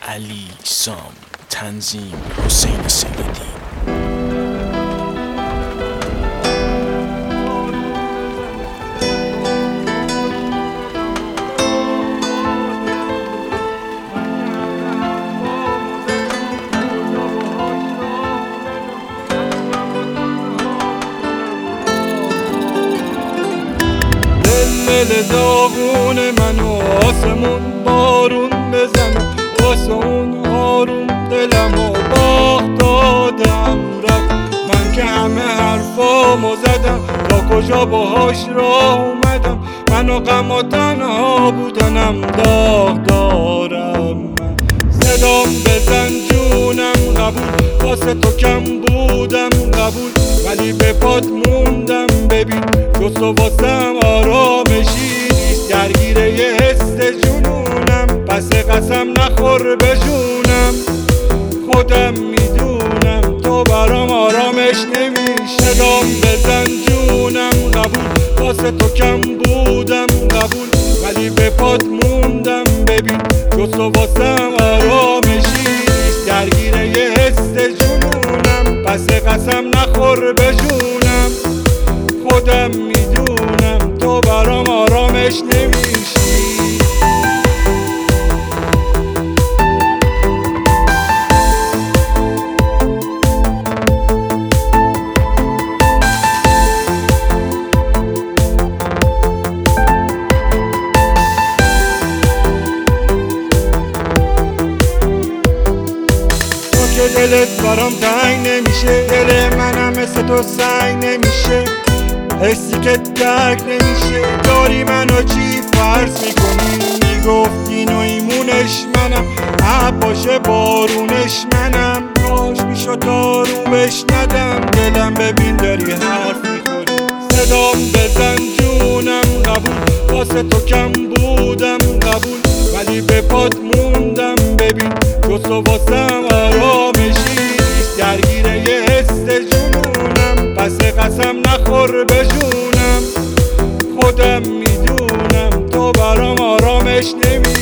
علی سام، تنظیم حسین سیدی. دل داغون منو آسمون بارون بزنه، واسه اون آروم دلمو باخت دادم رفت. من که همه حرفامو زدم، تا کجا باهاش راه اومدم. منو غم و تنها بودنم داغ دارم. من صدام بزن جونم قبول، واسه تو کم بودم قبول، ولی به پات موندم. ببین جز تو واسم آرامشی نیست، درگیره یه حس جنونم. پس قسم نخور به جونم، خودم میدونم تو برام آرامش نمیشه. دام بزن جونم قبول، واسه تو کم بودم قبول، ولی به پات موندم. ببین جز تو واسم آرامشی نیست، درگیره یه حس جنونم. پس قسم نخور به جونم، خودم میدونم تو برام آرامش نمیشی. تو که دلت برام تنگ نمیشه، دل منم مثل تو سنگ نمیشه. حسی که درک نمیشه، داری منو چی فرض میکنی؟ میگفتی نویمونش منم، باشه بارونش منم. کاش میشد داروبش ندم، دلم ببین داری حرف میخوری. صدام بزن جونم قبول، واسه تو کم بودم قبول، ولی به پات موندم. ببین جز تو واسم آرامشی نیست، درگیره یه حس جنونم. پس قسم نخور به جونم، خودم میدونم تو برام آرامش نمیشی.